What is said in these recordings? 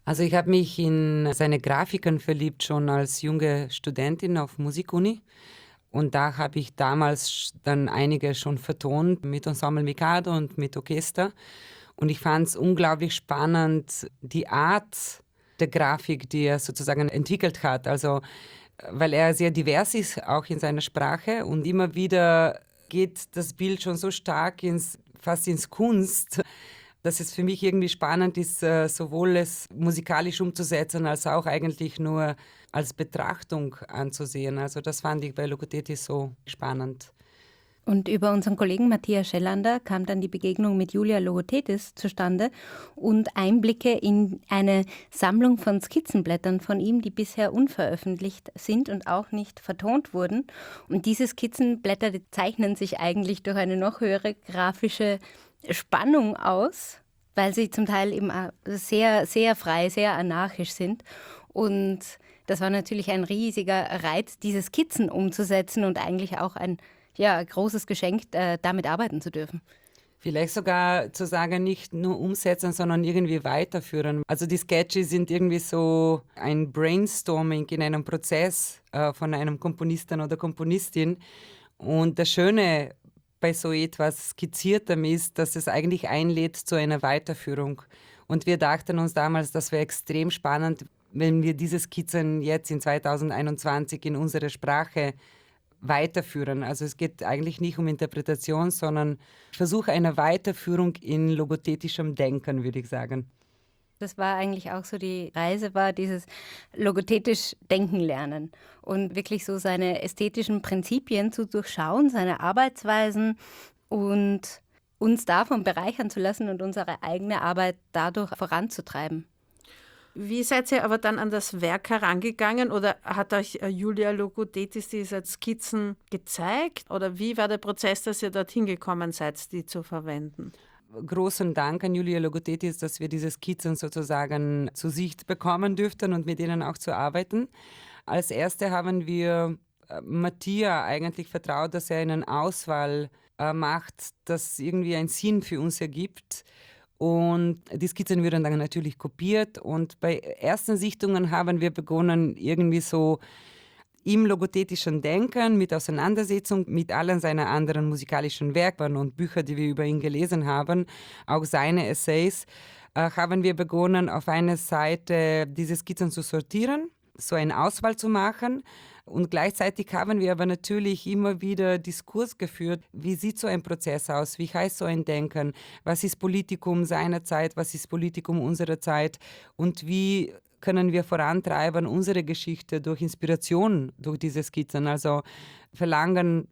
Also ich habe mich in seine Grafiken verliebt schon als junge Studentin auf Musikuni. Und da habe ich damals dann einige schon vertont mit Ensemble Mikado und mit Orchester. Und ich fand es unglaublich spannend, die Art der Grafik, die er sozusagen entwickelt hat. Also, weil er sehr divers ist, auch in seiner Sprache. Und immer wieder geht das Bild schon so stark fast ins Kunst, dass es für mich irgendwie spannend ist, sowohl es musikalisch umzusetzen, als auch eigentlich nur als Betrachtung anzusehen. Also das fand ich bei Logothetis so spannend. Und über unseren Kollegen Matthias Schellander kam dann die Begegnung mit Julia Logothetis zustande und Einblicke in eine Sammlung von Skizzenblättern von ihm, die bisher unveröffentlicht sind und auch nicht vertont wurden. Und diese Skizzenblätter, die zeichnen sich eigentlich durch eine noch höhere grafische Spannung aus, weil sie zum Teil eben auch sehr, sehr frei, sehr anarchisch sind. Und das war natürlich ein riesiger Reiz, diese Skizzen umzusetzen und eigentlich auch ein großes Geschenk, damit arbeiten zu dürfen. Vielleicht sogar zu sagen, nicht nur umsetzen, sondern irgendwie weiterführen. Also die Sketche sind irgendwie so ein Brainstorming in einem Prozess von einem Komponisten oder Komponistin. Und das Schöne bei so etwas Skizziertem ist, dass es eigentlich einlädt zu einer Weiterführung. Und wir dachten uns damals, das wäre extrem spannend, wenn wir diese Skizzen jetzt in 2021 in unserer Sprache weiterführen. Also es geht eigentlich nicht um Interpretation, sondern ich versuche eine Weiterführung in logothetischem Denken, würde ich sagen. Das war eigentlich auch so die Reise, war dieses logothetisch Denken lernen und wirklich so seine ästhetischen Prinzipien zu durchschauen, seine Arbeitsweisen und uns davon bereichern zu lassen und unsere eigene Arbeit dadurch voranzutreiben. Wie seid ihr aber dann an das Werk herangegangen oder hat euch Julia Logothetis diese Skizzen gezeigt oder wie war der Prozess, dass ihr dorthin gekommen seid, die zu verwenden? Großen Dank an Julia Logothetis, dass wir diese Skizzen sozusagen zu Sicht bekommen dürften und mit ihnen auch zu arbeiten. Als Erste haben wir Matthias eigentlich vertraut, dass er eine Auswahl macht, das irgendwie einen Sinn für uns ergibt. Und die Skizzen wurden dann natürlich kopiert. Und bei ersten Sichtungen haben wir begonnen, irgendwie so im logothetischen Denken, mit Auseinandersetzung mit allen seinen anderen musikalischen Werken und Büchern, die wir über ihn gelesen haben, auch seine Essays, haben wir begonnen, auf einer Seite diese Skizzen zu sortieren, so eine Auswahl zu machen. Und gleichzeitig haben wir aber natürlich immer wieder Diskurs geführt, wie sieht so ein Prozess aus, wie heißt so ein Denken, was ist Politikum seiner Zeit, was ist Politikum unserer Zeit und wie können wir vorantreiben unsere Geschichte durch Inspiration, durch diese Skizzen. Also verlangen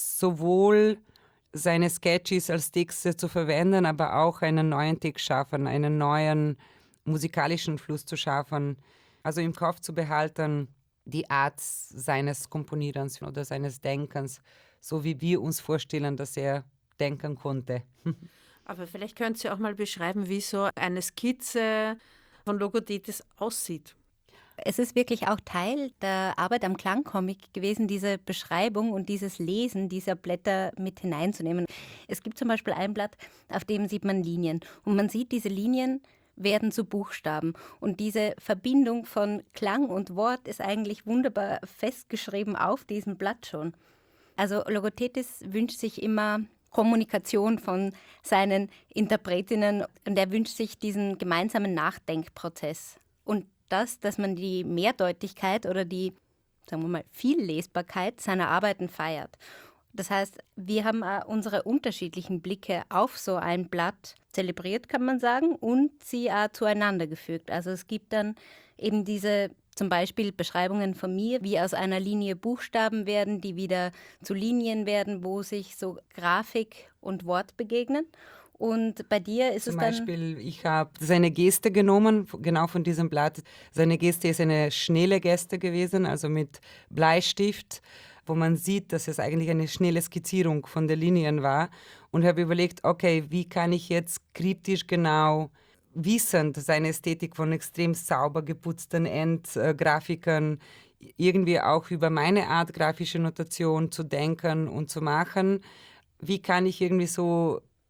sowohl seine Sketches als Texte zu verwenden, aber auch einen neuen Text schaffen, einen neuen musikalischen Fluss zu schaffen. Also im Kopf zu behalten, die Art seines Komponierens oder seines Denkens, so wie wir uns vorstellen, dass er denken konnte. Aber vielleicht könnt ihr auch mal beschreiben, wie so eine Skizze von Logothetis aussieht. Es ist wirklich auch Teil der Arbeit am Klangcomic gewesen, diese Beschreibung und dieses Lesen dieser Blätter mit hineinzunehmen. Es gibt zum Beispiel ein Blatt, auf dem sieht man Linien. Und man sieht, diese Linien werden zu Buchstaben. Und diese Verbindung von Klang und Wort ist eigentlich wunderbar festgeschrieben auf diesem Blatt schon. Also Logothetis wünscht sich immer Kommunikation von seinen Interpretinnen und er wünscht sich diesen gemeinsamen Nachdenkprozess. Und das, dass man die Mehrdeutigkeit oder die, sagen wir mal, Viellesbarkeit seiner Arbeiten feiert. Das heißt, wir haben unsere unterschiedlichen Blicke auf so ein Blatt zelebriert, kann man sagen, und sie zueinander gefügt. Also es gibt dann eben diese zum Beispiel Beschreibungen von mir, wie aus einer Linie Buchstaben werden, die wieder zu Linien werden, wo sich so Grafik und Wort begegnen. Und bei dir ist Zum es dann... Beispiel, ich habe seine Geste genommen, genau von diesem Blatt. Seine Geste ist eine schnelle Geste gewesen, also mit Bleistift, wo man sieht, dass es eigentlich eine schnelle Skizzierung von den Linien war. Und habe überlegt, okay, wie kann ich jetzt kryptisch genau wissend seine Ästhetik von extrem sauber geputzten Endgrafiken irgendwie auch über meine Art grafische Notation zu denken und zu machen. Wie kann ich irgendwie so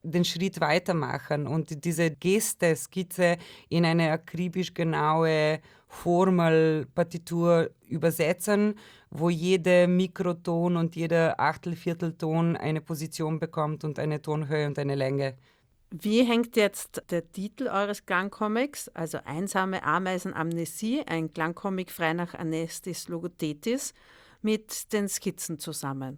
den Schritt weitermachen und diese Geste, Skizze in eine akribisch genaue Formel, Partitur übersetzen, wo jeder Mikroton und jeder Achtel, Viertelton eine Position bekommt und eine Tonhöhe und eine Länge. Wie hängt jetzt der Titel eures Klangcomics, also Einsame Ameisen Amnesie, ein Klangcomic frei nach Anestis Logothetis, mit den Skizzen zusammen?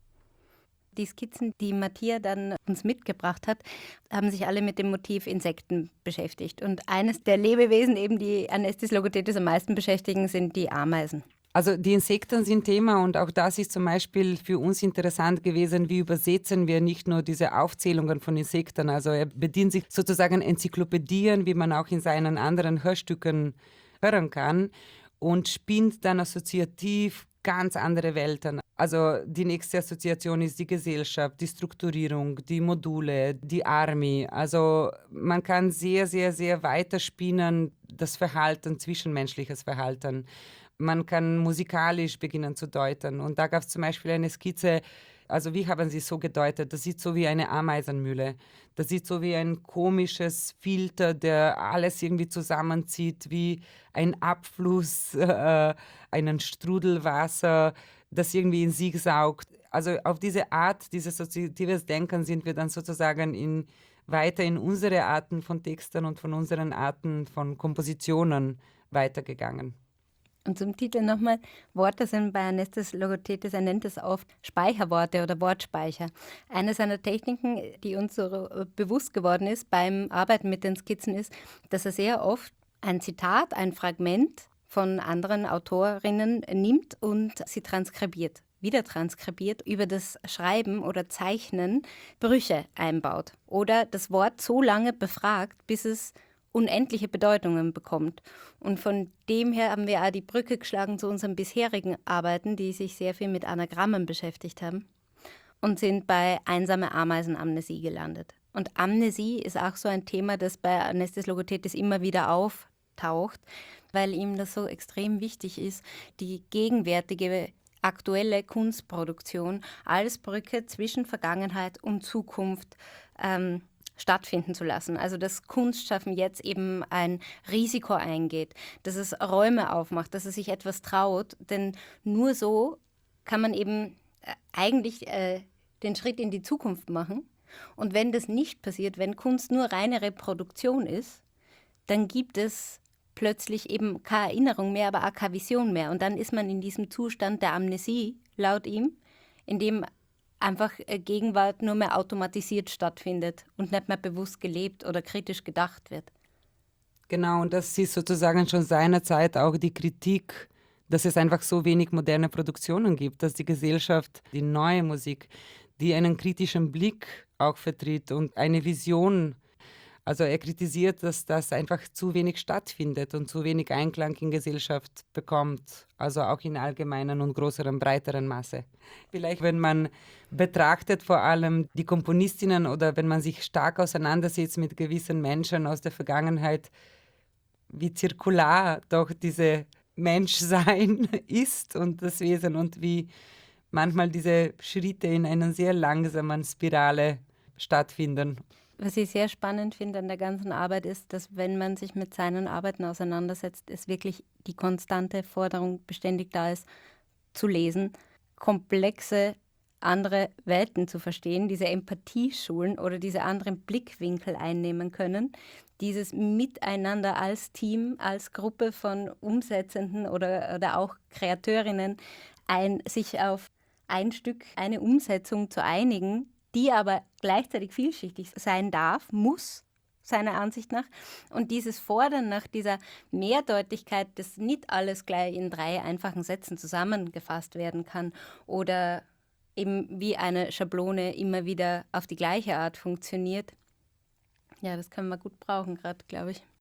Die Skizzen, die Mattia dann uns mitgebracht hat, haben sich alle mit dem Motiv Insekten beschäftigt. Und eines der Lebewesen, eben die Anestis logothetis am meisten beschäftigen, sind die Ameisen. Also die Insekten sind Thema und auch das ist zum Beispiel für uns interessant gewesen, wie übersetzen wir nicht nur diese Aufzählungen von Insekten, also er bedient sich sozusagen Enzyklopädien, wie man auch in seinen anderen Hörstücken hören kann und spinnt dann assoziativ ganz andere Welten. Also die nächste Assoziation ist die Gesellschaft, die Strukturierung, die Module, die Army. Also man kann sehr, sehr, sehr weiterspinnen, das Verhalten, zwischenmenschliches Verhalten. Man kann musikalisch beginnen zu deuten. Und da gab es zum Beispiel eine Skizze, also wie haben sie es so gedeutet? Das sieht so wie eine Ameisenmühle. Das sieht so wie ein komisches Filter, der alles irgendwie zusammenzieht, wie ein Abfluss, einen Strudelwasser, das irgendwie in sich saugt. Also auf diese Art, dieses assoziatives Denken sind wir dann sozusagen weiter in unsere Arten von Texten und von unseren Arten von Kompositionen weitergegangen. Und zum Titel nochmal, Worte sind bei Anestis logothetis, er nennt es oft Speicherworte oder Wortspeicher. Eine seiner Techniken, die uns so bewusst geworden ist beim Arbeiten mit den Skizzen, ist, dass er sehr oft ein Zitat, ein Fragment von anderen Autorinnen nimmt und sie transkribiert, wieder transkribiert, über das Schreiben oder Zeichnen Brüche einbaut oder das Wort so lange befragt, bis es unendliche Bedeutungen bekommt. Und von dem her haben wir auch die Brücke geschlagen zu unseren bisherigen Arbeiten, die sich sehr viel mit Anagrammen beschäftigt haben und sind bei Einsame Ameisen Amnesie gelandet. Und Amnesie ist auch so ein Thema, das bei Anestis logothetis immer wieder auftaucht, weil ihm das so extrem wichtig ist, die gegenwärtige aktuelle Kunstproduktion als Brücke zwischen Vergangenheit und Zukunft stattfinden zu lassen. Also dass Kunstschaffen jetzt eben ein Risiko eingeht, dass es Räume aufmacht, dass es sich etwas traut, denn nur so kann man eben eigentlich den Schritt in die Zukunft machen. Und wenn das nicht passiert, wenn Kunst nur reine Reproduktion ist, dann gibt es plötzlich eben keine Erinnerung mehr, aber auch keine Vision mehr. Und dann ist man in diesem Zustand der Amnesie, laut ihm, in dem einfach Gegenwart nur mehr automatisiert stattfindet und nicht mehr bewusst gelebt oder kritisch gedacht wird. Genau, und das ist sozusagen schon seinerzeit auch die Kritik, dass es einfach so wenig moderne Produktionen gibt, dass die Gesellschaft, die neue Musik, die einen kritischen Blick auch vertritt und eine Vision. Also er kritisiert, dass das einfach zu wenig stattfindet und zu wenig Einklang in Gesellschaft bekommt, also auch in allgemeinen und größeren, breiteren Masse. Vielleicht, wenn man betrachtet vor allem die Komponistinnen oder wenn man sich stark auseinandersetzt mit gewissen Menschen aus der Vergangenheit, wie zirkular doch diese Menschsein ist und das Wesen und wie manchmal diese Schritte in einer sehr langsamen Spirale stattfinden. Was ich sehr spannend finde an der ganzen Arbeit ist, dass wenn man sich mit seinen Arbeiten auseinandersetzt, es wirklich die konstante Forderung beständig da ist, zu lesen, komplexe andere Welten zu verstehen, diese Empathieschulen oder diese anderen Blickwinkel einnehmen können, dieses Miteinander als Team, als Gruppe von Umsetzenden oder auch Kreateurinnen, sich auf ein Stück, eine Umsetzung zu einigen, die aber gleichzeitig vielschichtig sein darf, muss, seiner Ansicht nach. Und dieses Fordern nach dieser Mehrdeutigkeit, dass nicht alles gleich in 3 einfachen Sätzen zusammengefasst werden kann oder eben wie eine Schablone immer wieder auf die gleiche Art funktioniert. Ja, das können wir gut brauchen gerade, glaube ich.